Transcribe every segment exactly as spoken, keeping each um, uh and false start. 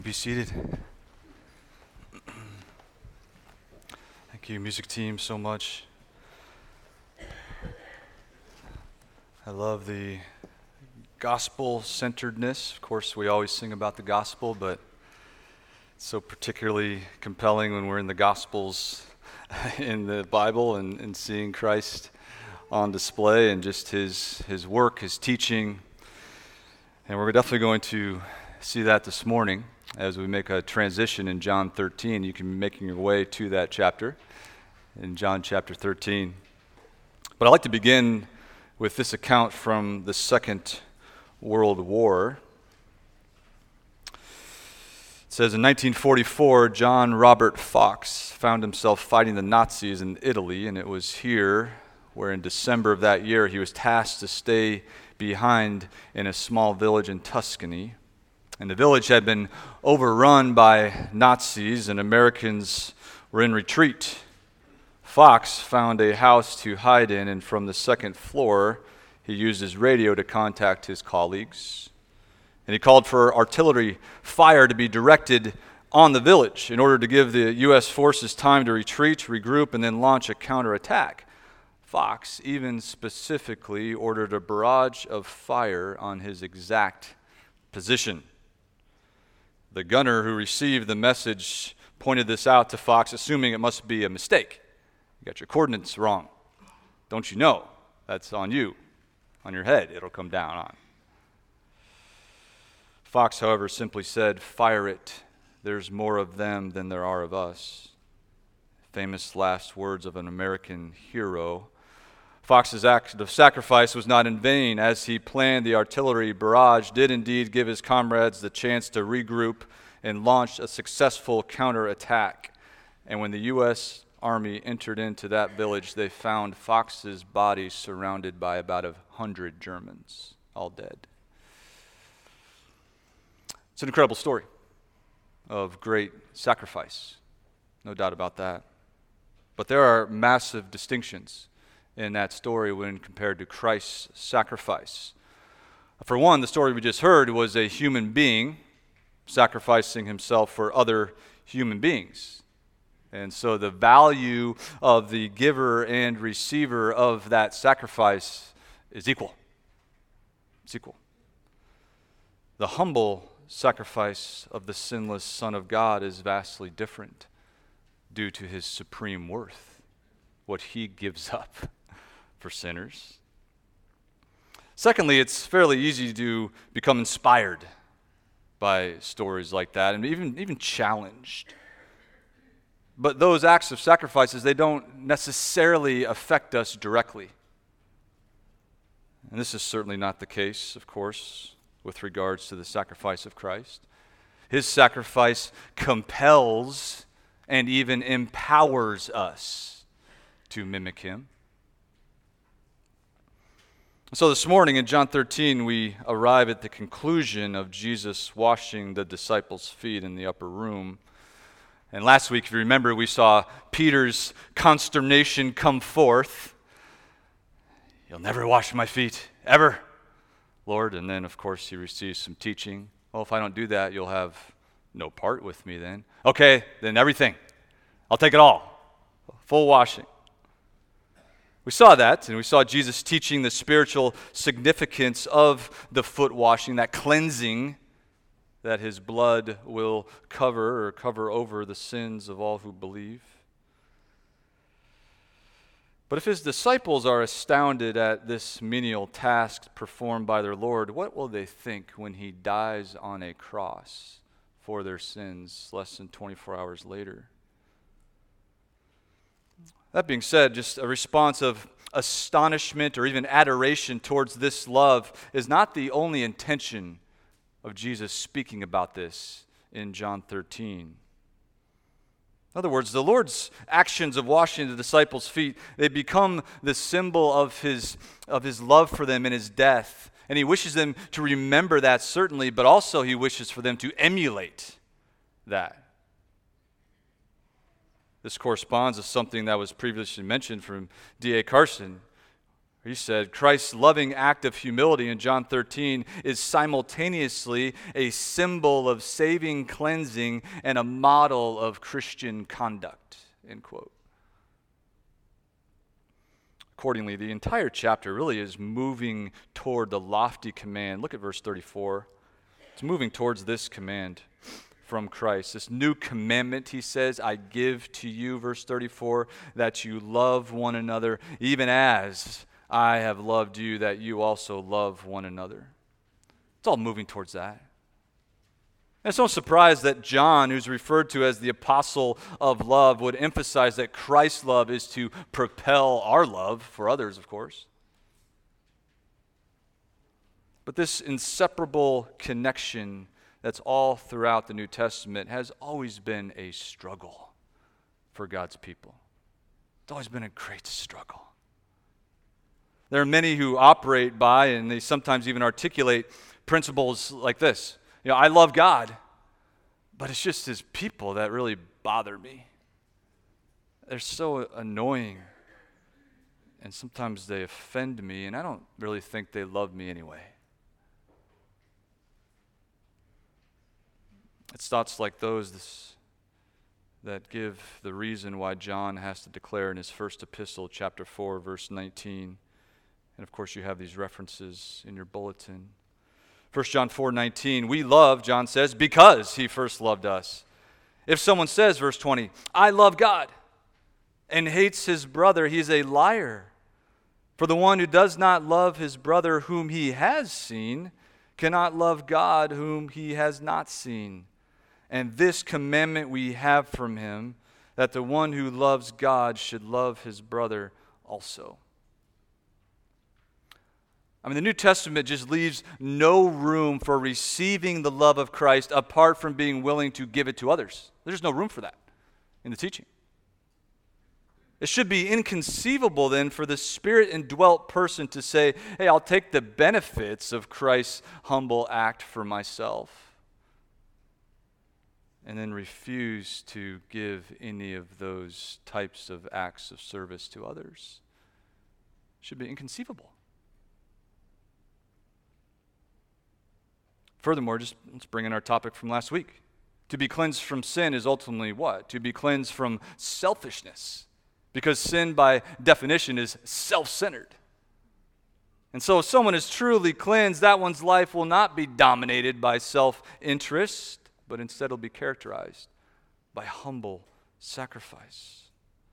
Be seated. Thank you, music team, so much. I love the gospel-centeredness. Of course, we always sing about the gospel, but it's so particularly compelling when we're in the Gospels in the Bible and, and seeing Christ on display and just his, his work, his teaching. And we're definitely going to see that this morning as we make a transition in John thirteen. You can be making your way to that chapter in John chapter thirteen. But I'd like to begin with this account from the Second World War. It says in nineteen forty-four, John Robert Fox found himself fighting the Nazis in Italy, and it was here where in December of that year he was tasked to stay behind in a small village in Tuscany. And the village had been overrun by Nazis, and Americans were in retreat. Fox found a house to hide in, and from the second floor, he used his radio to contact his colleagues. And he called for artillery fire to be directed on the village in order to give the U S forces time to retreat, regroup, and then launch a counterattack. Fox even specifically ordered a barrage of fire on his exact position. The gunner who received the message pointed this out to Fox, assuming it must be a mistake. You got your coordinates wrong. Don't you know? That's on you. On your head, it'll come down on. Fox, however, simply said, "Fire it. There's more of them than there are of us." Famous last words of an American hero. Fox's act of sacrifice was not in vain. As he planned, the artillery barrage did indeed give his comrades the chance to regroup and launch a successful counterattack. And when the U S Army entered into that village, they found Fox's body surrounded by about a hundred Germans, all dead. It's an incredible story of great sacrifice, no doubt about that. But there are massive distinctions in that story when compared to Christ's sacrifice. For one, the story we just heard was a human being sacrificing himself for other human beings. And so the value of the giver and receiver of that sacrifice is equal. It's equal. The humble sacrifice of the sinless Son of God is vastly different due to his supreme worth, what he gives up for sinners. Secondly, it's fairly easy to become inspired by stories like that and even, even challenged. But those acts of sacrifices, they don't necessarily affect us directly. And this is certainly not the case, of course, with regards to the sacrifice of Christ. His sacrifice compels and even empowers us to mimic him. So this morning in John thirteen, we arrive at the conclusion of Jesus washing the disciples' feet in the upper room. And last week, if you remember, we saw Peter's consternation come forth. "You'll never wash my feet, ever, Lord." And then, of course, he receives some teaching. "Well, if I don't do that, you'll have no part with me then." "Okay, then everything. I'll take it all. Full washing." We saw that, and we saw Jesus teaching the spiritual significance of the foot washing, that cleansing that his blood will cover or cover over the sins of all who believe. But if his disciples are astounded at this menial task performed by their Lord, what will they think when he dies on a cross for their sins less than twenty-four hours later? That being said, just a response of astonishment or even adoration towards this love is not the only intention of Jesus speaking about this in John thirteen. In other words, the Lord's actions of washing the disciples' feet, they become the symbol of his, of his love for them in his death. And he wishes them to remember that, certainly, but also he wishes for them to emulate that. This corresponds to something that was previously mentioned from D A Carson He said, Christ's loving act of humility in John thirteen is simultaneously a symbol of saving cleansing and a model of Christian conduct, end quote. Accordingly, the entire chapter really is moving toward the lofty command. Look at verse thirty-four. It's moving towards this command from Christ. This new commandment, he says, I give to you, verse thirty-four, that you love one another, even as I have loved you, that you also love one another. It's all moving towards that. And it's no surprise that John, who's referred to as the apostle of love, would emphasize that Christ's love is to propel our love for others, of course. But this inseparable connection that's all throughout the New Testament has always been a struggle for God's people. It's always been a great struggle. There are many who operate by, and they sometimes even articulate principles like this. You know, I love God, but it's just his people that really bother me. They're so annoying, and sometimes they offend me, and I don't really think they love me anyway. It's thoughts like those this, that give the reason why John has to declare in his first epistle, chapter four, verse nineteen. And of course, you have these references in your bulletin. First John four nineteen, we love, John says, because he first loved us. If someone says, verse twenty, I love God, and hates his brother, he is a liar. For the one who does not love his brother whom he has seen cannot love God whom he has not seen. And this commandment we have from him, that the one who loves God should love his brother also. I mean, the New Testament just leaves no room for receiving the love of Christ apart from being willing to give it to others. There's no room for that in the teaching. It should be inconceivable then for the Spirit-indwelt person to say, hey, I'll take the benefits of Christ's humble act for myself, and then refuse to give any of those types of acts of service to others. It should be inconceivable. Furthermore, just let's bring in our topic from last week. To be cleansed from sin is ultimately what? To be cleansed from selfishness. Because sin, by definition, is self-centered. And so if someone is truly cleansed, that one's life will not be dominated by self-interest, but instead will be characterized by humble sacrifice.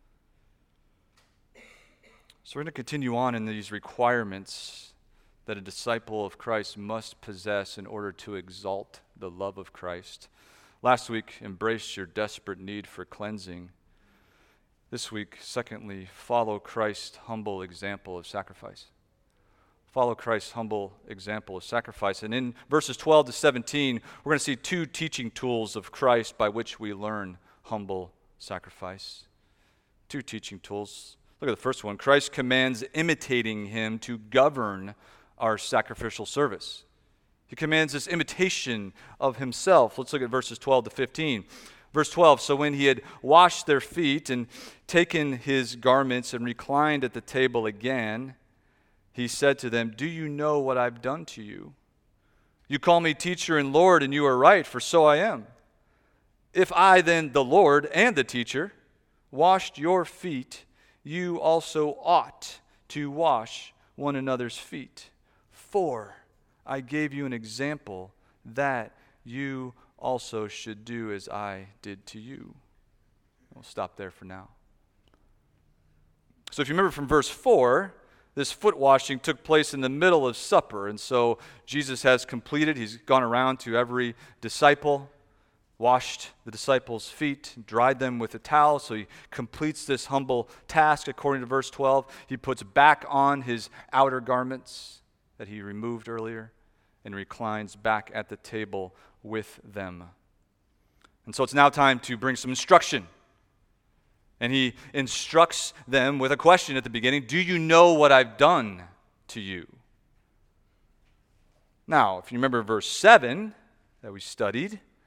So we're going to continue on in these requirements that a disciple of Christ must possess in order to exalt the love of Christ. Last week, embrace your desperate need for cleansing. This week, secondly, follow Christ's humble example of sacrifice. Follow Christ's humble example of sacrifice. And in verses twelve to seventeen, we're going to see two teaching tools of Christ by which we learn humble sacrifice. Two teaching tools. Look at the first one. Christ commands imitating him to govern our sacrificial service. He commands this imitation of himself. Let's look at verses twelve to fifteen. Verse twelve, so when he had washed their feet and taken his garments and reclined at the table again, he said to them, do you know what I've done to you? You call me teacher and Lord, and you are right, for so I am. If I then, the Lord and the teacher, washed your feet, you also ought to wash one another's feet. For I gave you an example that you also should do as I did to you. We'll stop there for now. So if you remember from verse four, this foot washing took place in the middle of supper. And so Jesus has completed, he's gone around to every disciple, washed the disciples' feet, dried them with a towel. So he completes this humble task according to verse twelve. He puts back on his outer garments that he removed earlier and reclines back at the table with them. And so it's now time to bring some instruction. And he instructs them with a question at the beginning. Do you know what I've done to you? Now, if you remember verse seven that we studied,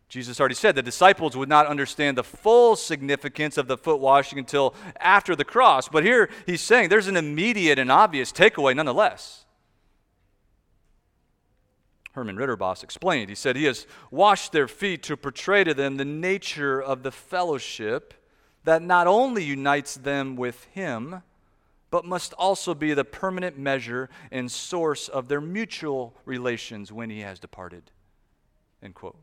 Jesus already said the disciples would not understand the full significance of the foot washing until after the cross. But here he's saying there's an immediate and obvious takeaway nonetheless. Herman Ritterboss explained. He said he has washed their feet to portray to them the nature of the fellowship that not only unites them with him, but must also be the permanent measure and source of their mutual relations when he has departed. End quote.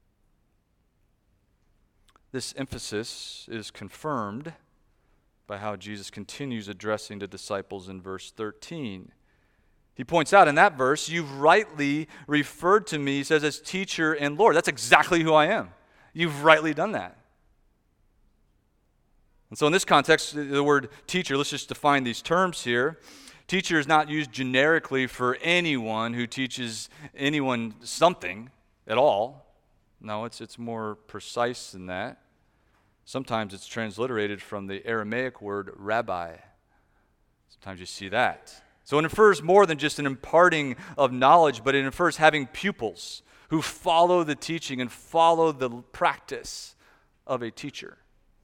This emphasis is confirmed by how Jesus continues addressing the disciples in verse thirteen. He points out in that verse, you've rightly referred to me, he says, as teacher and Lord. That's exactly who I am. You've rightly done that. And so in this context, the word teacher, let's just define these terms here. Teacher is not used generically for anyone who teaches anyone something at all. No, it's it's more precise than that. Sometimes it's transliterated from the Aramaic word rabbi. Sometimes you see that. So it infers more than just an imparting of knowledge, but it infers having pupils who follow the teaching and follow the practice of a teacher.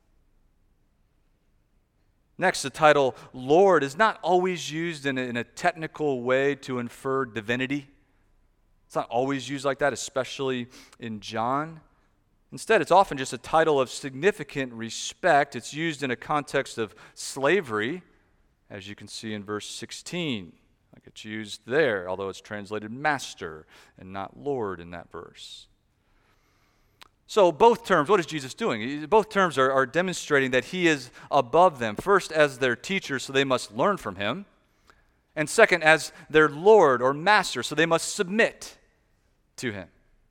Next, the title Lord is not always used in a, in a technical way to infer divinity. It's not always used like that, especially in John. Instead, it's often just a title of significant respect. It's used in a context of slavery, as you can see in verse sixteen. Like it's used there, although it's translated master and not Lord in that verse. So both terms, what is Jesus doing? Both terms are, are demonstrating that he is above them. First, as their teacher, so they must learn from him. And second, as their Lord or master, so they must submit to him.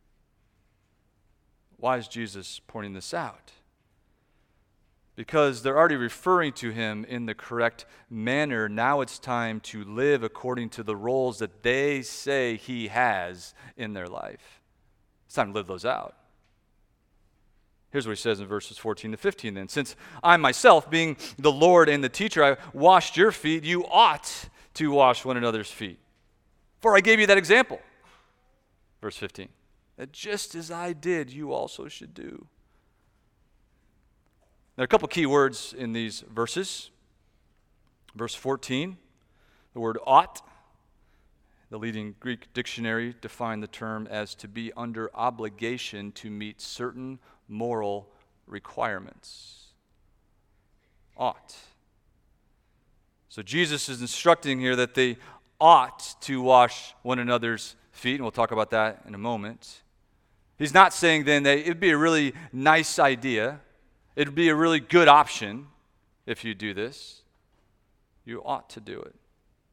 Why is Jesus pointing this out? Because they're already referring to him in the correct manner. Now it's time to live according to the roles that they say he has in their life. It's time to live those out. Here's what he says in verses fourteen to fifteen then. Since I myself, being the Lord and the teacher, I washed your feet, you ought to wash one another's feet. For I gave you that example. Verse fifteen. That just as I did, you also should do. There are a couple key words in these verses. Verse fourteen, the word ought. The leading Greek dictionary defined the term as to be under obligation to meet certain moral requirements. Ought. So Jesus is instructing here that they ought to wash one another's feet, and we'll talk about that in a moment. He's not saying then that it'd be a really nice idea, it'd be a really good option if you do this. You ought to do it.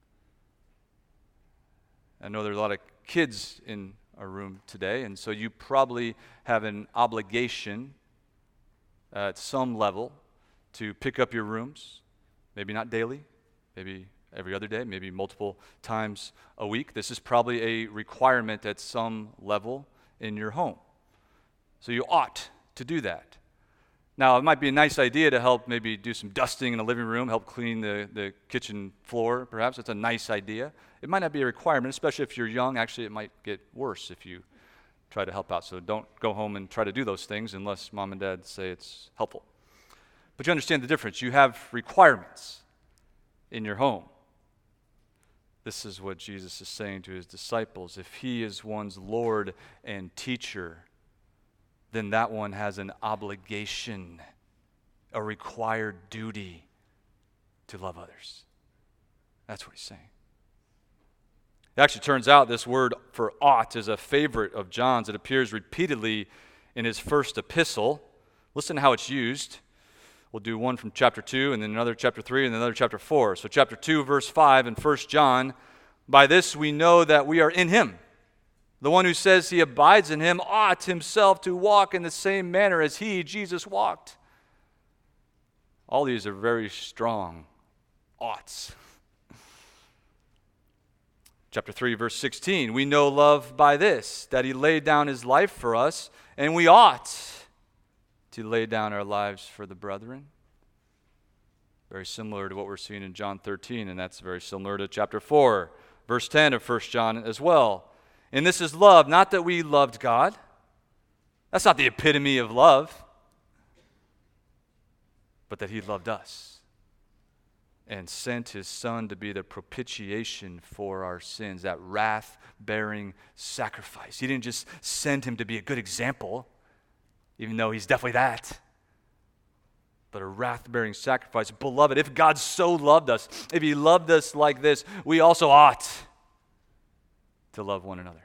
I know there's a lot of kids in our room today, and so you probably have an obligation uh, at some level to pick up your rooms, maybe not daily, maybe every other day, maybe multiple times a week. This is probably a requirement at some level in your home. So you ought to do that. Now, it might be a nice idea to help maybe do some dusting in the living room, help clean the, the kitchen floor, perhaps. That's a nice idea. It might not be a requirement, especially if you're young. Actually, it might get worse if you try to help out. So don't go home and try to do those things unless mom and dad say it's helpful. But you understand the difference. You have requirements in your home. This is what Jesus is saying to his disciples. If he is one's Lord and teacher, then that one has an obligation, a required duty to love others. That's what he's saying. It actually turns out this word for ought is a favorite of John's. It appears repeatedly in his first epistle. Listen to how it's used. We'll do one from chapter two, and then another chapter three, and then another chapter four. So chapter two, verse five in First John, by this we know that we are in him. The one who says he abides in him ought himself to walk in the same manner as he, Jesus, walked. All these are very strong oughts. Chapter three, verse sixteen, we know love by this, that he laid down his life for us, and we ought to lay down our lives for the brethren. Very similar to what we're seeing in John thirteen, and that's very similar to chapter four, verse ten of First John as well. And this is love, not that we loved God, That's not the epitome of love, but that he loved us and sent his Son to be the propitiation for our sins, that wrath-bearing sacrifice. He didn't just send him to be a good example, even though he's definitely that, but a wrath-bearing sacrifice. Beloved, if God so loved us, if he loved us like this, we also ought to love one another.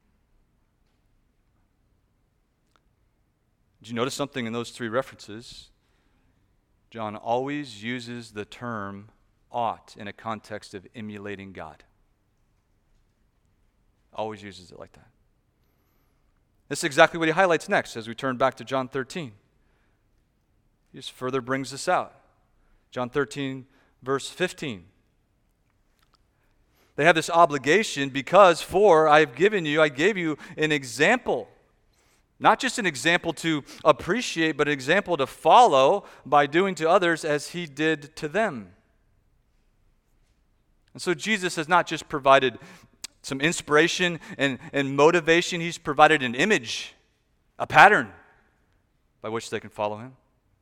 Did you notice something in those three references? John always uses the term ought in a context of emulating God. Always uses it like that. This is exactly what he highlights next as we turn back to John thirteen. He just further brings this out. John thirteen, verse fifteen. They have this obligation because, for I have given you, I gave you an example. Not just an example to appreciate, but an example to follow by doing to others as he did to them. And so Jesus has not just provided some inspiration and, and motivation, he's provided an image, a pattern by which they can follow him.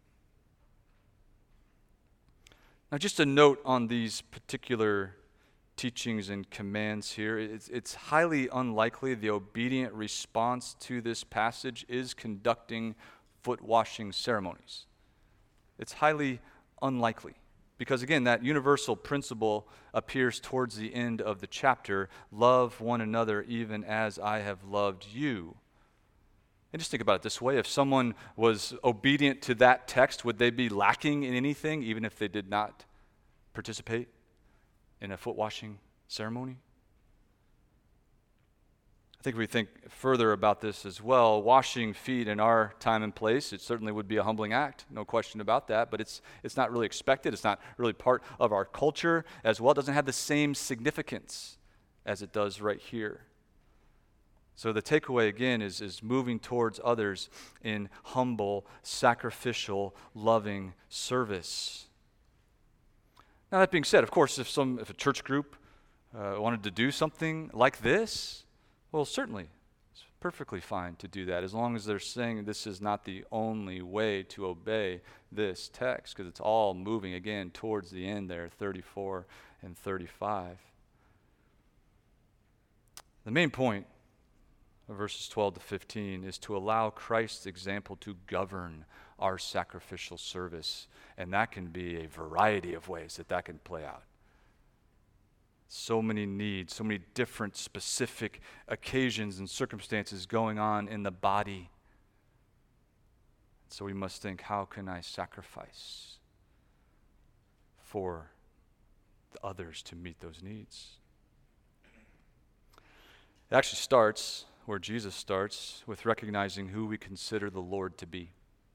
Now, just a note on these particular teachings and commands here. It's, it's highly unlikely the obedient response to this passage is conducting foot washing ceremonies. It's highly unlikely because, again, that universal principle appears towards the end of the chapter. Love one another even as I have loved you. And just think about it this way. If someone was obedient to that text, would they be lacking in anything even if they did not participate in a foot washing ceremony? I think if we think further about this as well, washing feet in our time and place, it certainly would be a humbling act, no question about that, but it's it's not really expected. It's not really part of our culture as well. It doesn't have the same significance as it does right here. So the takeaway again is, is moving towards others in humble, sacrificial, loving service. Now, that being said, of course, if some if a church group uh, wanted to do something like this, well, certainly, it's perfectly fine to do that, as long as they're saying this is not the only way to obey this text, because it's all moving, again, towards the end there, thirty-four and thirty-five. The main point of verses twelve to fifteen is to allow Christ's example to govern our sacrificial service, and that can be a variety of ways that that can play out. So many needs, so many different specific occasions and circumstances going on in the body. So we must think, how can I sacrifice for the others to meet those needs? It actually starts where Jesus starts, with recognizing who we consider the Lord to be.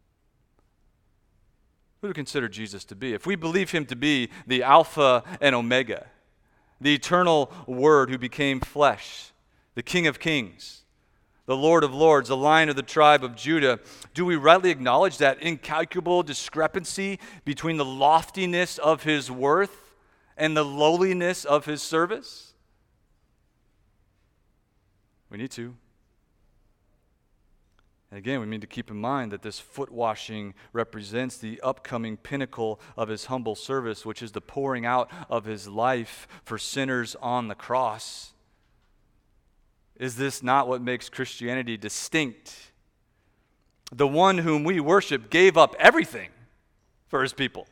Who do we consider Jesus to be? If we believe him to be the Alpha and Omega, the eternal Word who became flesh, the King of Kings, the Lord of Lords, the Lion of the tribe of Judah, do we rightly acknowledge that incalculable discrepancy between the loftiness of his worth and the lowliness of his service? We need to. And again, we need to keep in mind that this foot washing represents the upcoming pinnacle of his humble service, which is the pouring out of his life for sinners on the cross. Is this not what makes Christianity distinct? The one whom we worship gave up everything for his people.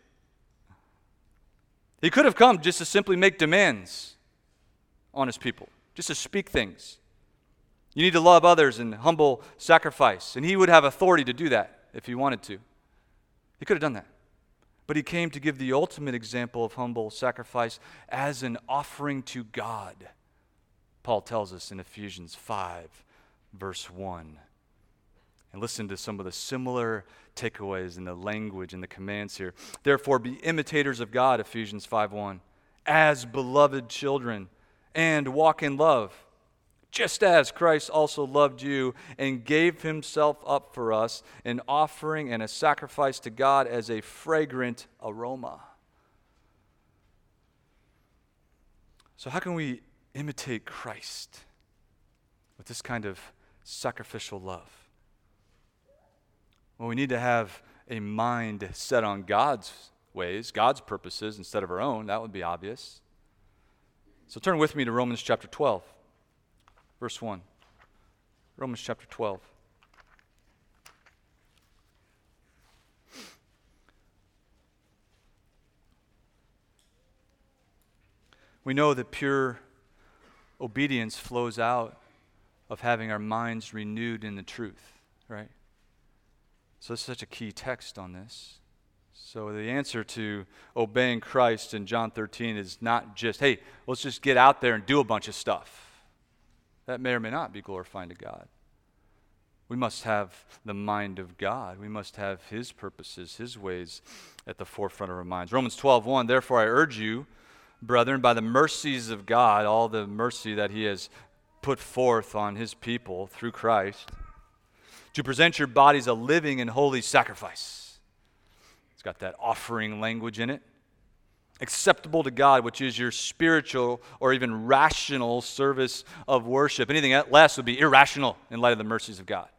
He could have come just to simply make demands on his people, just to speak things. You need to love others in humble sacrifice. And he would have authority to do that if he wanted to. He could have done that. But he came to give the ultimate example of humble sacrifice as an offering to God. Paul tells us in Ephesians five, verse one. And listen to some of the similar takeaways in the language and the commands here. Therefore, be imitators of God, Ephesians five one, as beloved children, and walk in love, just as Christ also loved you and gave himself up for us, an offering and a sacrifice to God as a fragrant aroma. So how can we imitate Christ with this kind of sacrificial love? Well, we need to have a mind set on God's ways, God's purposes instead of our own. That would be obvious. So turn with me to Romans chapter twelve, verse one. Romans chapter twelve. We know that pure obedience flows out of having our minds renewed in the truth, right? So it's such a key text on this. So the answer to obeying Christ in John thirteen is not just, hey, let's just get out there and do a bunch of stuff. That may or may not be glorifying to God. We must have the mind of God. We must have His purposes, His ways at the forefront of our minds. Romans twelve one, therefore I urge you, brethren, by the mercies of God, all the mercy that He has put forth on His people through Christ, to present your bodies a living and holy sacrifice. It's got that offering language in it. Acceptable to God, which is your spiritual or even rational service of worship. Anything less would be irrational in light of the mercies of God.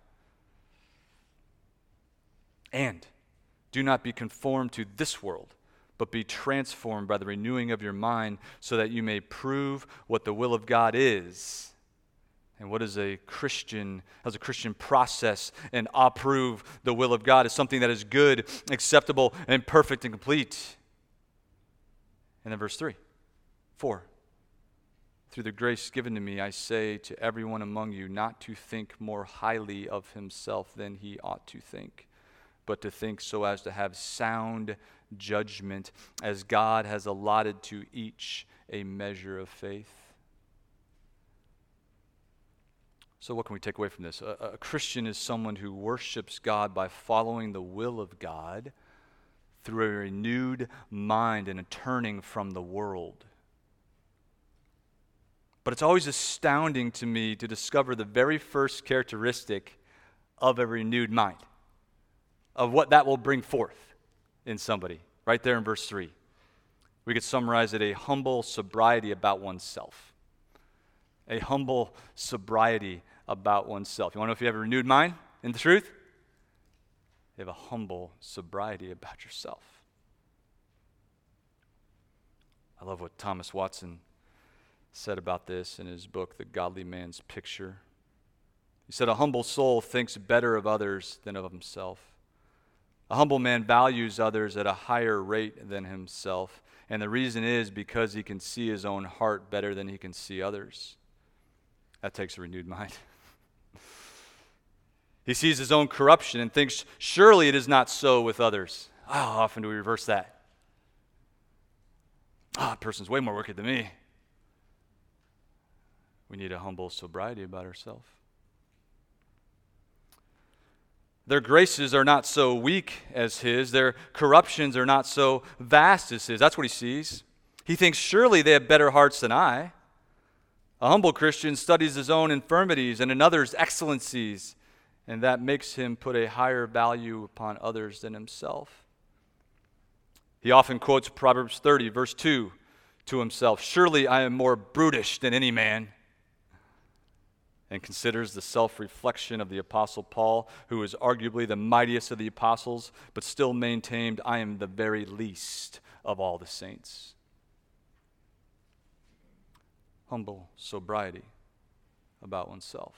And do not be conformed to this world, but be transformed by the renewing of your mind, so that you may prove what the will of God is. And what is a Christian, as a Christian process and approve the will of God is something that is good, acceptable, and perfect and complete. And then verse three, four. Through the grace given to me, I say to everyone among you not to think more highly of himself than he ought to think, but to think so as to have sound judgment, as God has allotted to each a measure of faith. So what can we take away from this? A, a Christian is someone who worships God by following the will of God through a renewed mind and a turning from the world. But it's always astounding to me to discover the very first characteristic of a renewed mind, of what that will bring forth in somebody, right there in verse three. We could summarize it: a humble sobriety about oneself. A humble sobriety about oneself. You want to know if you have a renewed mind in the truth? You have a humble sobriety about yourself. I love what Thomas Watson said about this in his book, The Godly Man's Picture. He said, a humble soul thinks better of others than of himself. A humble man values others at a higher rate than himself. And the reason is because he can see his own heart better than he can see others. That takes a renewed mind. He sees his own corruption and thinks, surely it is not so with others. Oh, how often do we reverse that? Ah, oh, that person's way more wicked than me. We need a humble sobriety about ourselves. Their graces are not so weak as his. Their corruptions are not so vast as his. That's what he sees. He thinks, surely they have better hearts than I. A humble Christian studies his own infirmities and another's excellencies, and that makes him put a higher value upon others than himself. He often quotes Proverbs thirty, verse two, to himself, surely I am more brutish than any man, and considers the self-reflection of the Apostle Paul, who is arguably the mightiest of the apostles, but still maintained, I am the very least of all the saints. Humble sobriety about oneself.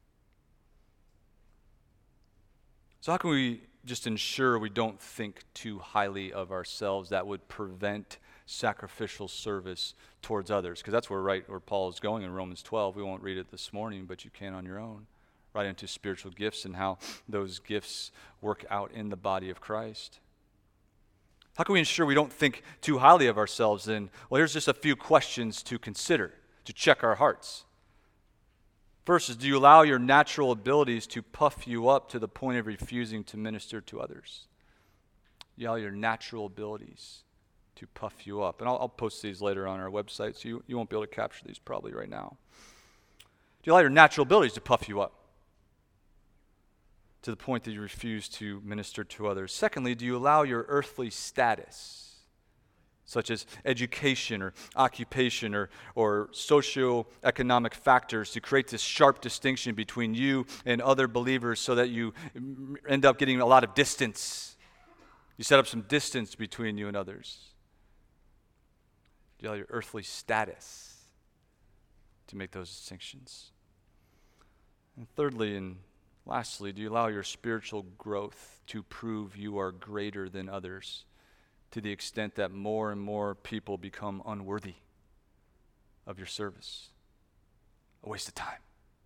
So how can we just ensure we don't think too highly of ourselves that would prevent sacrificial service towards others? Because that's where right where Paul is going in Romans twelve. We won't read it this morning, but you can on your own. Right into spiritual gifts and how those gifts work out in the body of Christ. How can we ensure we don't think too highly of ourselves then? Well, here's just a few questions to consider, to check our hearts. First is, do you allow your natural abilities to puff you up to the point of refusing to minister to others? You allow your natural abilities to puff you up. And I'll, I'll post these later on our website, so you, you won't be able to capture these probably right now. Do you allow your natural abilities to puff you up to the point that you refuse to minister to others? Secondly, do you allow your earthly status such as education or occupation or, or socioeconomic factors, to create this sharp distinction between you and other believers so that you end up getting a lot of distance. You set up some distance between you and others. You allow your earthly status to make those distinctions. And thirdly and lastly, do you allow your spiritual growth to prove you are greater than others to the extent that more and more people become unworthy of your service? A waste of time.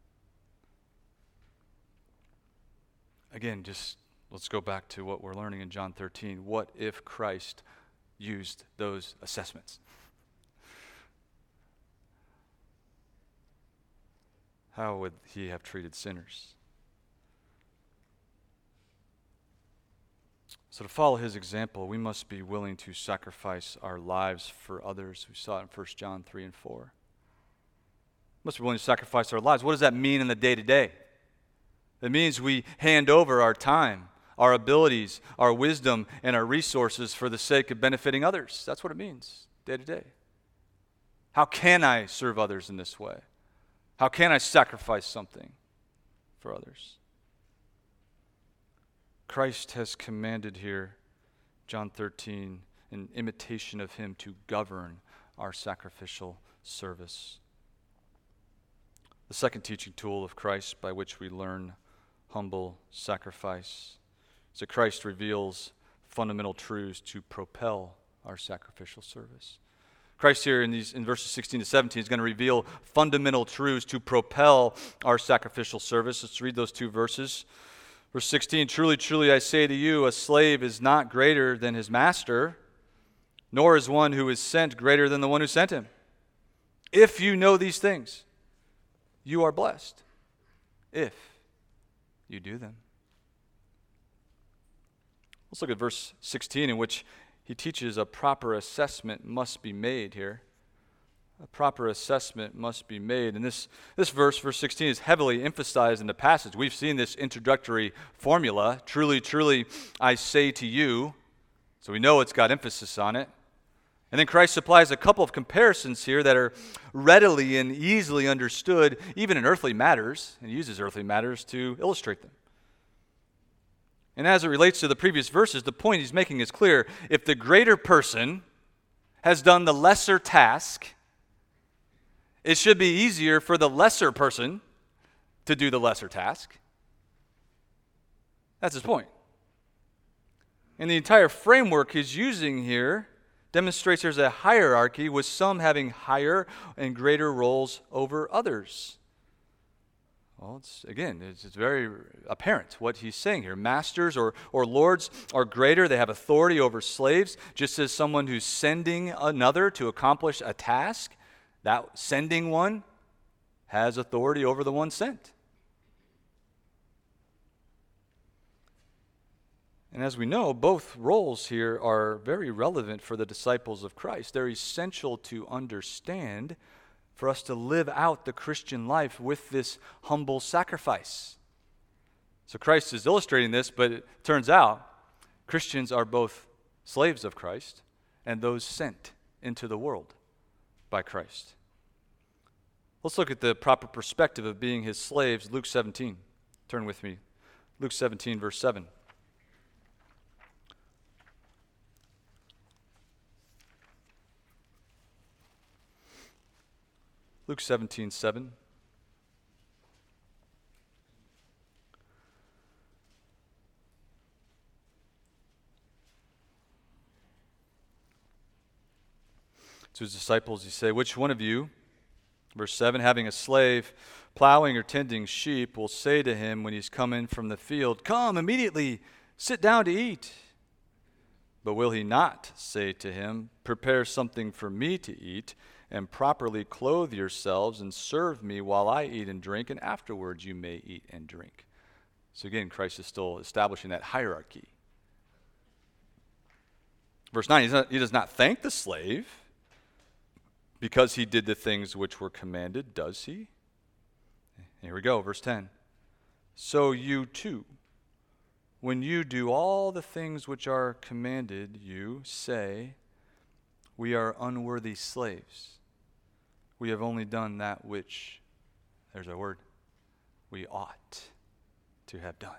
Again, just let's go back to what we're learning in John thirteen. What if Christ used those assessments? How would he have treated sinners? So to follow his example, we must be willing to sacrifice our lives for others. We saw it in First John three and four. We must be willing to sacrifice our lives. What does that mean in the day-to-day? It means we hand over our time, our abilities, our wisdom, and our resources for the sake of benefiting others. That's what it means, day-to-day. How can I serve others in this way? How can I sacrifice something for others? Christ has commanded here, John thirteen, in imitation of him, to govern our sacrificial service. The second teaching tool of Christ by which we learn humble sacrifice is that Christ reveals fundamental truths to propel our sacrificial service. Christ here in these in verses sixteen to seventeen is going to reveal fundamental truths to propel our sacrificial service. Let's read those two verses. Verse sixteen, truly, truly, I say to you, a slave is not greater than his master, nor is one who is sent greater than the one who sent him. If you know these things, you are blessed, if you do them. Let's look at verse sixteen, in which he teaches a proper assessment must be made here. A proper assessment must be made. And this, this verse, verse sixteen, is heavily emphasized in the passage. We've seen this introductory formula, truly, truly, I say to you. So we know it's got emphasis on it. And then Christ supplies a couple of comparisons here that are readily and easily understood, even in earthly matters, and he uses earthly matters to illustrate them. And as it relates to the previous verses, the point he's making is clear. If the greater person has done the lesser task, it should be easier for the lesser person to do the lesser task. That's his point. And the entire framework he's using here demonstrates there's a hierarchy with some having higher and greater roles over others. Well, it's, again, it's, it's very apparent what he's saying here. Masters or, or lords are greater. They have authority over slaves, just as someone who's sending another to accomplish a task, that sending one has authority over the one sent. And as we know, both roles here are very relevant for the disciples of Christ. They're essential to understand for us to live out the Christian life with this humble sacrifice. So Christ is illustrating this, but it turns out Christians are both slaves of Christ and those sent into the world by Christ. Let's look at the proper perspective of being his slaves. Luke seventeen. Turn with me. Luke seventeen, verse seven. Luke seventeen, seven. To his disciples, he said, which one of you, verse seven, having a slave plowing or tending sheep, will say to him when he's come in from the field, come immediately, sit down to eat? But will he not say to him, prepare something for me to eat, and properly clothe yourselves and serve me while I eat and drink, and afterwards you may eat and drink? So again, Christ is still establishing that hierarchy. Verse nine, he's not, he does not thank the slave because he did the things which were commanded, does he? Here we go, verse ten. So you too, when you do all the things which are commanded you, say, We are unworthy slaves. We have only done that which, there's our word, we ought to have done.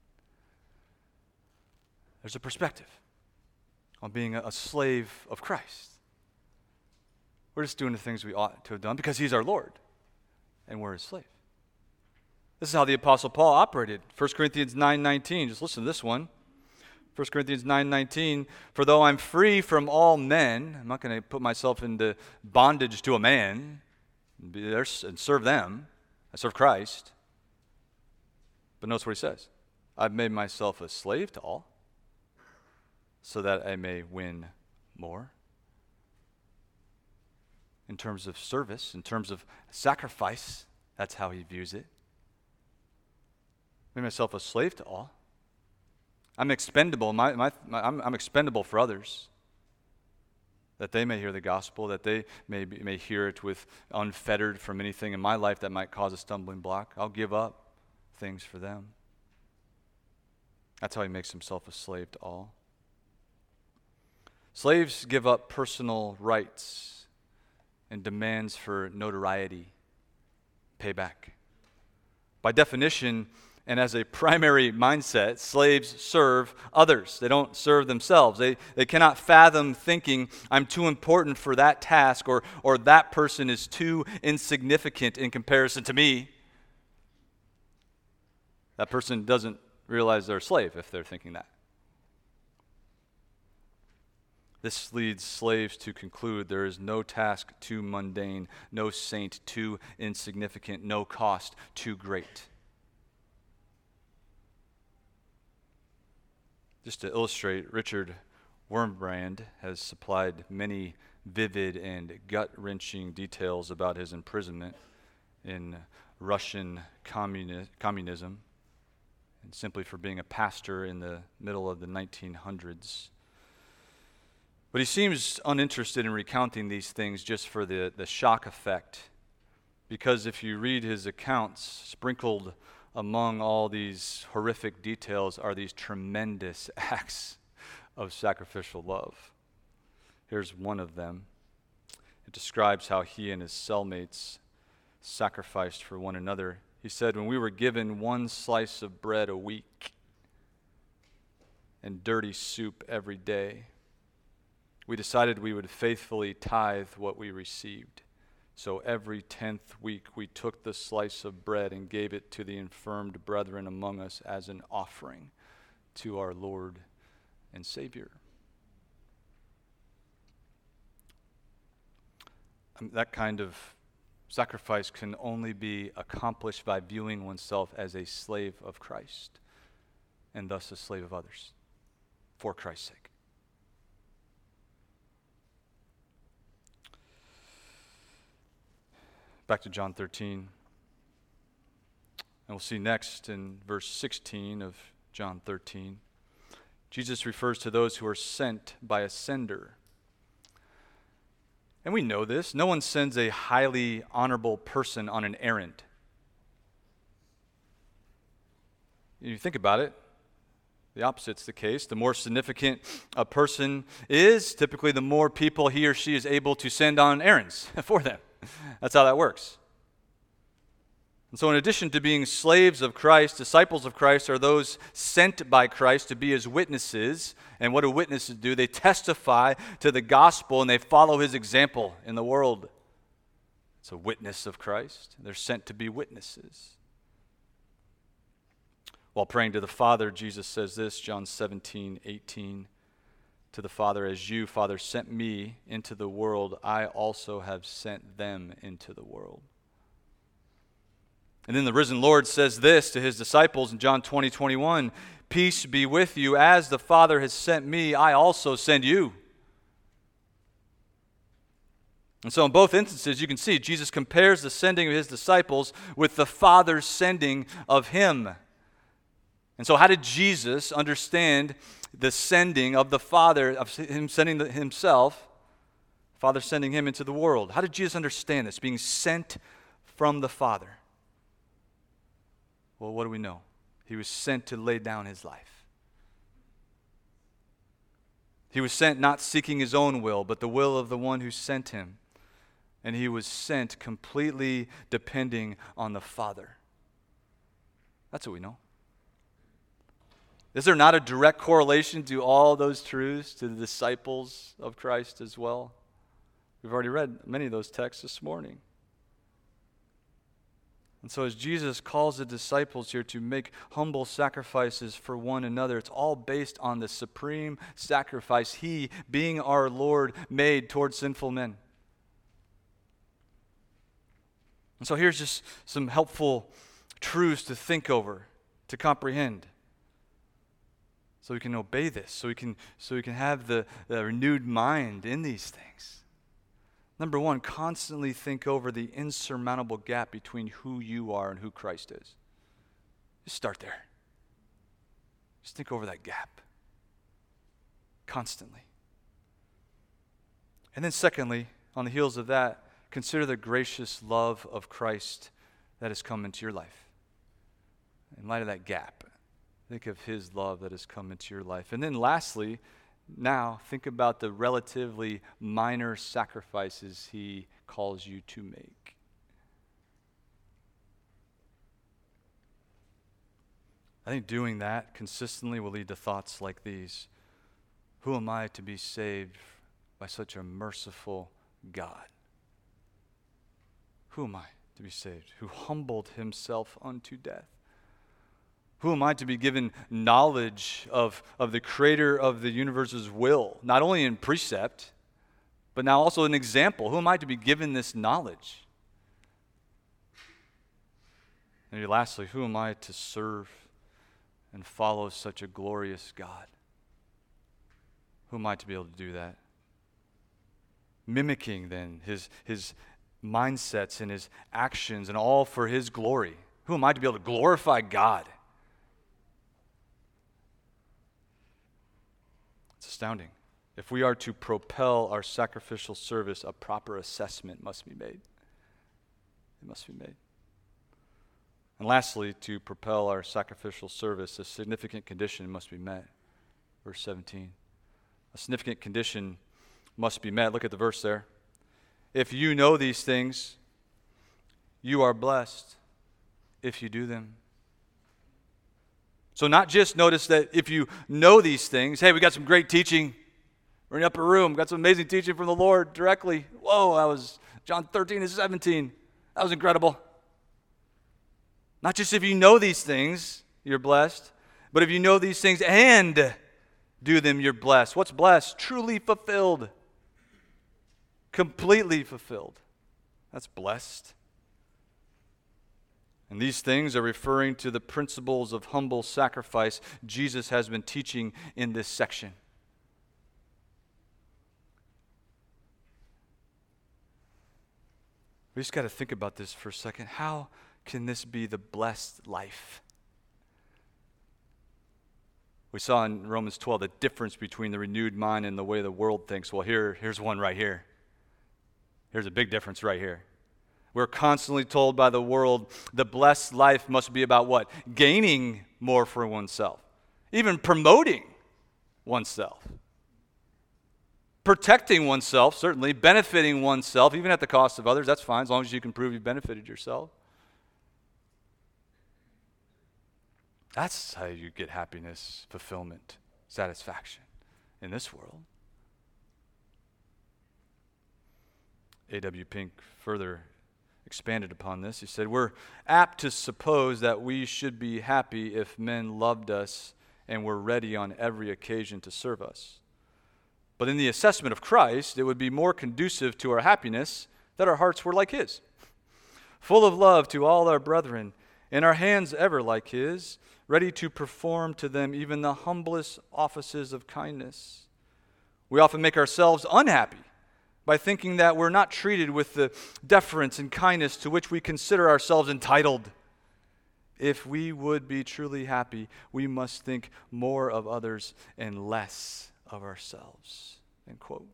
There's a perspective on being a, a slave of Christ. We're just doing the things we ought to have done because he's our Lord and we're his slave. This is how the Apostle Paul operated. First Corinthians nine nineteen, just listen to this one. First Corinthians nine nineteen, for though I'm free from all men, I'm not going to put myself into bondage to a man and, be there and serve them. I serve Christ. But notice what he says. I've made myself a slave to all so that I may win more. In terms of service, in terms of sacrifice, that's how he views it. Made myself a slave to all. I'm expendable. My, my, my, I'm, I'm expendable for others, that they may hear the gospel, that they may, be, may hear it with unfettered from anything in my life that might cause a stumbling block. I'll give up things for them. That's how he makes himself a slave to all. Slaves give up personal rights and demands for notoriety, payback. By definition, and as a primary mindset, slaves serve others. They don't serve themselves. They, they cannot fathom thinking, I'm too important for that task, or, or that person is too insignificant in comparison to me. That person doesn't realize they're a slave if they're thinking that. This leads slaves to conclude there is no task too mundane, no saint too insignificant, no cost too great. Just to illustrate, Richard Wurmbrand has supplied many vivid and gut-wrenching details about his imprisonment in Russian communi- communism, and simply for being a pastor in the middle of the nineteen hundreds. But he seems uninterested in recounting these things just for the, the shock effect, because if you read his accounts, sprinkled among all these horrific details are these tremendous acts of sacrificial love. Here's one of them. It describes how he and his cellmates sacrificed for one another. He said, when we were given one slice of bread a week and dirty soup every day, we decided we would faithfully tithe what we received. So every tenth week we took the slice of bread and gave it to the infirmed brethren among us as an offering to our Lord and Savior. Um, that kind of sacrifice can only be accomplished by viewing oneself as a slave of Christ and thus a slave of others for Christ's sake. Back to John thirteen. And we'll see next in verse sixteen of John thirteen. Jesus refers to those who are sent by a sender. And we know this. No one sends a highly honorable person on an errand. You think about it, the opposite's the case. The more significant a person is, typically the more people he or she is able to send on errands for them. That's how that works. And so in addition to being slaves of Christ, disciples of Christ are those sent by Christ to be his witnesses. And what do witnesses do? They testify to the gospel and they follow his example in the world. It's a witness of Christ. They're sent to be witnesses. While praying to the Father, Jesus says this, John seventeen eighteen, to the Father, as you, Father, sent me into the world, I also have sent them into the world. And then the risen Lord says this to his disciples in John twenty twenty-one, peace be with you, as the Father has sent me, I also send you. And so in both instances, you can see Jesus compares the sending of his disciples with the Father's sending of him. And so how did Jesus understand the sending of the Father, of him sending the, himself, Father sending him into the world? How did Jesus understand this, being sent from the Father? Well, what do we know? He was sent to lay down his life. He was sent not seeking his own will, but the will of the one who sent him. And he was sent completely depending on the Father. That's what we know. Is there not a direct correlation to all those truths to the disciples of Christ as well? We've already read many of those texts this morning. And so as Jesus calls the disciples here to make humble sacrifices for one another, it's all based on the supreme sacrifice he, being our Lord, made towards sinful men. And so here's just some helpful truths to think over, to comprehend, so we can obey this, so we can, so we can have the, the renewed mind in these things. Number one, constantly think over the insurmountable gap between who you are and who Christ is. Just start there. Just think over that gap. Constantly. And then secondly, on the heels of that, consider the gracious love of Christ that has come into your life. In light of that gap, think of his love that has come into your life. And then lastly, now, think about the relatively minor sacrifices he calls you to make. I think doing that consistently will lead to thoughts like these. Who am I to be saved by such a merciful God? Who am I to be saved? Who humbled himself unto death? Who am I to be given knowledge of, of the creator of the universe's will, not only in precept, but now also an example? Who am I to be given this knowledge? And lastly, who am I to serve and follow such a glorious God? Who am I to be able to do that? Mimicking then his, his mindsets and his actions and all for his glory. Who am I to be able to glorify God? It's astounding. If we are to propel our sacrificial service, a proper assessment must be made. It must be made. And lastly, to propel our sacrificial service, a significant condition must be met. Verse seventeen. A significant condition must be met. Look at the verse there. If you know these things, you are blessed if you do them. So not just notice that if you know these things, hey, we got some great teaching. We're in the upper room. Got some amazing teaching from the Lord directly. Whoa, that was John thirteen to seventeen. That was incredible. Not just if you know these things, you're blessed, but if you know these things and do them, you're blessed. What's blessed? Truly fulfilled. Completely fulfilled. That's blessed. And these things are referring to the principles of humble sacrifice Jesus has been teaching in this section. We just got to think about this for a second. How can this be the blessed life? We saw in Romans twelve the difference between the renewed mind and the way the world thinks. Well, here, here's one right here. Here's a big difference right here. We're constantly told by the world the blessed life must be about what? Gaining more for oneself. Even promoting oneself. Protecting oneself, certainly. Benefiting oneself, even at the cost of others. That's fine, as long as you can prove you benefited yourself. That's how you get happiness, fulfillment, satisfaction in this world. A W Pink further expanded upon this. He said, we're apt to suppose that we should be happy if men loved us and were ready on every occasion to serve us. But in the assessment of Christ, it would be more conducive to our happiness that our hearts were like his, full of love to all our brethren, and our hands ever like his, ready to perform to them even the humblest offices of kindness. We often make ourselves unhappy by thinking that we're not treated with the deference and kindness to which we consider ourselves entitled. If we would be truly happy, we must think more of others and less of ourselves. End quote.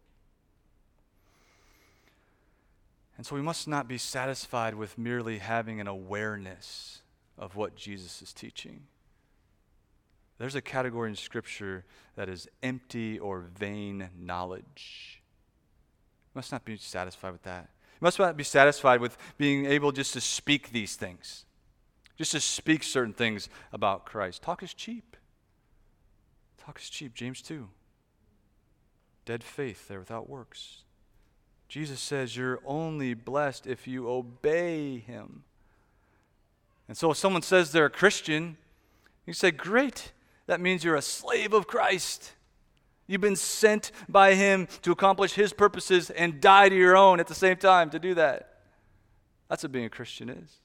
And so we must not be satisfied with merely having an awareness of what Jesus is teaching. There's a category in Scripture that is empty or vain knowledge. You must not be satisfied with that. You must not be satisfied with being able just to speak these things, just to speak certain things about Christ. Talk is cheap. Talk is cheap, James two. Dead faith there without works. Jesus says you're only blessed if you obey him. And so if someone says they're a Christian, you say, great, that means you're a slave of Christ. You've been sent by him to accomplish his purposes and die to your own at the same time to do that. That's what being a Christian is.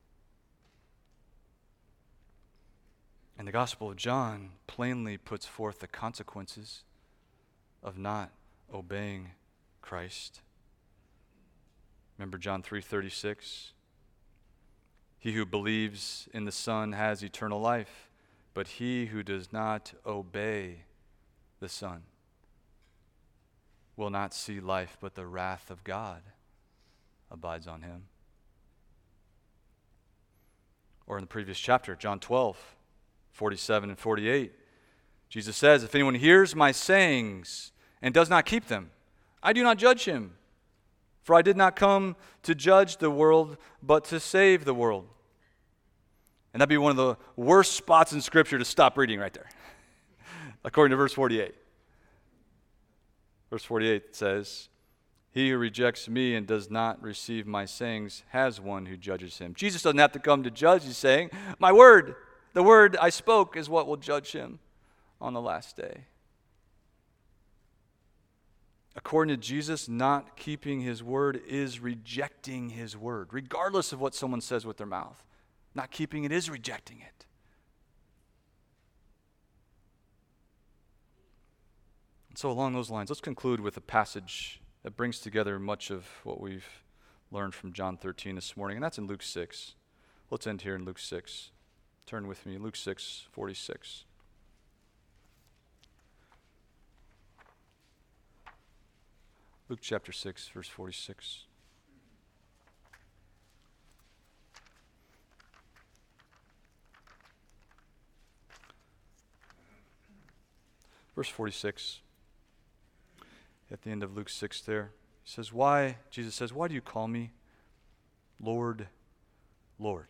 And the Gospel of John plainly puts forth the consequences of not obeying Christ. Remember John three thirty-six? He who believes in the Son has eternal life, but he who does not obey the Son will not see life, but the wrath of God abides on him. Or in the previous chapter, John twelve, forty-seven and forty-eight, Jesus says, if anyone hears my sayings and does not keep them, I do not judge him. For I did not come to judge the world, but to save the world. And that'd be one of the worst spots in Scripture to stop reading right there, according to verse forty-eight. Verse forty-eight says, he who rejects me and does not receive my sayings has one who judges him. Jesus doesn't have to come to judge. He's saying, my word, the word I spoke is what will judge him on the last day. According to Jesus, not keeping his word is rejecting his word, regardless of what someone says with their mouth. Not keeping it is rejecting it. And so along those lines, let's conclude with a passage that brings together much of what we've learned from John thirteen this morning, and that's in Luke six. Let's end here in Luke six. Turn with me, Luke six, forty-six. Luke chapter six, verse forty-six. Verse forty-six, at the end of Luke six there, he says, why, Jesus says, why do you call me Lord, Lord,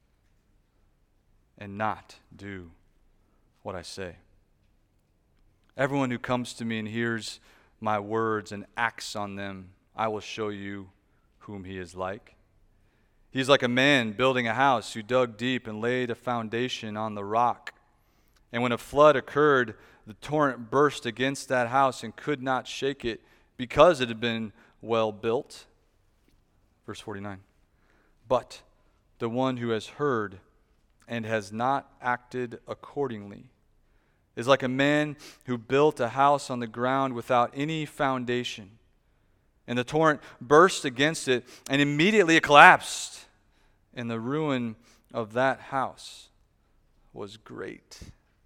and not do what I say? Everyone who comes to me and hears my words and acts on them, I will show you whom he is like. He is like a man building a house who dug deep and laid a foundation on the rock. And when a flood occurred, the torrent burst against that house and could not shake it because it had been well built. Verse forty-nine. But the one who has heard and has not acted accordingly is like a man who built a house on the ground without any foundation. And the torrent burst against it, and immediately it collapsed. And the ruin of that house was great.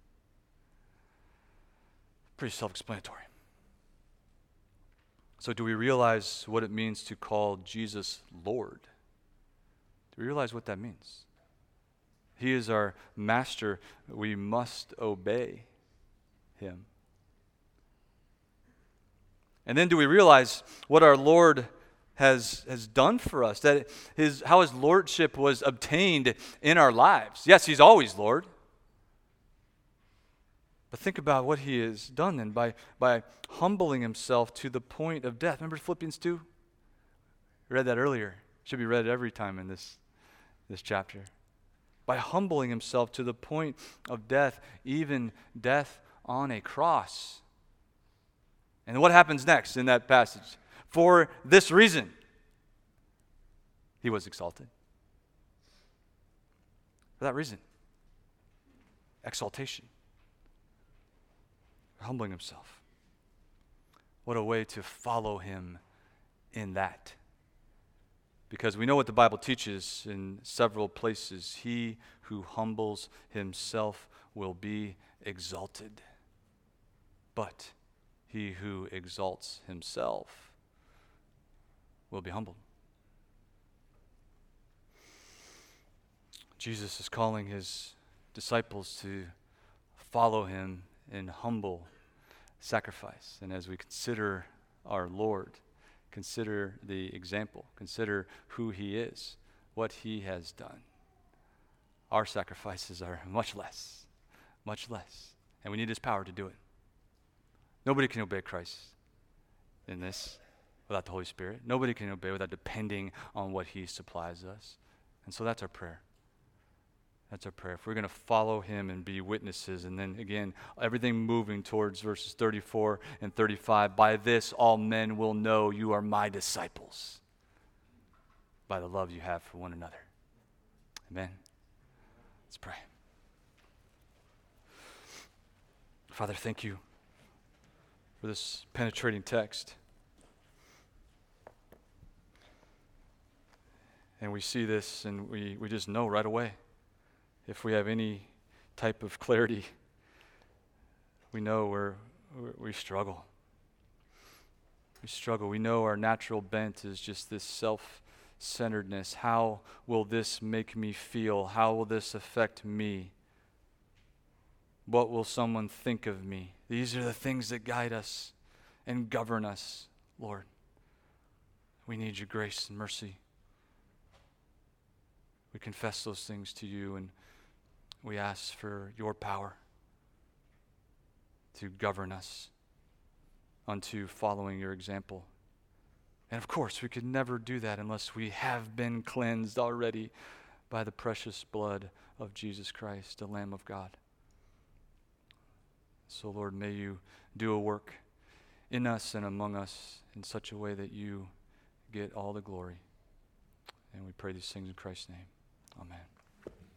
Pretty self-explanatory. So do we realize what it means to call Jesus Lord? Do we realize what that means? He is our master. We must obey him. And then do we realize what our Lord has, has done for us? That his how his lordship was obtained in our lives. Yes, he's always Lord. But think about what he has done then by, by humbling himself to the point of death. Remember Philippians two? We read that earlier. Should be read every time in this, this chapter. By humbling himself to the point of death, even death on a cross. And what happens next in that passage? For this reason, he was exalted. For that reason. Exaltation. Humbling himself. What a way to follow him in that. Because we know what the Bible teaches in several places. He who humbles himself will be exalted. But he who exalts himself will be humbled. Jesus is calling his disciples to follow him in humble sacrifice. And as we consider our Lord, consider the example, consider who he is, what he has done, our sacrifices are much less, much less. And we need his power to do it. Nobody can obey Christ in this without the Holy Spirit. Nobody can obey without depending on what he supplies us. And so that's our prayer. That's our prayer. If we're going to follow him and be witnesses, and then again, everything moving towards verses thirty-four and thirty-five, by this all men will know you are my disciples, by the love you have for one another. Amen. Let's pray. Father, thank you for this penetrating text. And we see this and we, we just know right away. If we have any type of clarity, we know we're, we're, we struggle. We struggle. We know our natural bent is just this self-centeredness. How will this make me feel? How will this affect me? What will someone think of me? These are the things that guide us and govern us, Lord. We need your grace and mercy. We confess those things to you, and we ask for your power to govern us unto following your example. And of course, we could never do that unless we have been cleansed already by the precious blood of Jesus Christ, the Lamb of God. So, Lord, may you do a work in us and among us in such a way that you get all the glory. And we pray these things in Christ's name. Amen.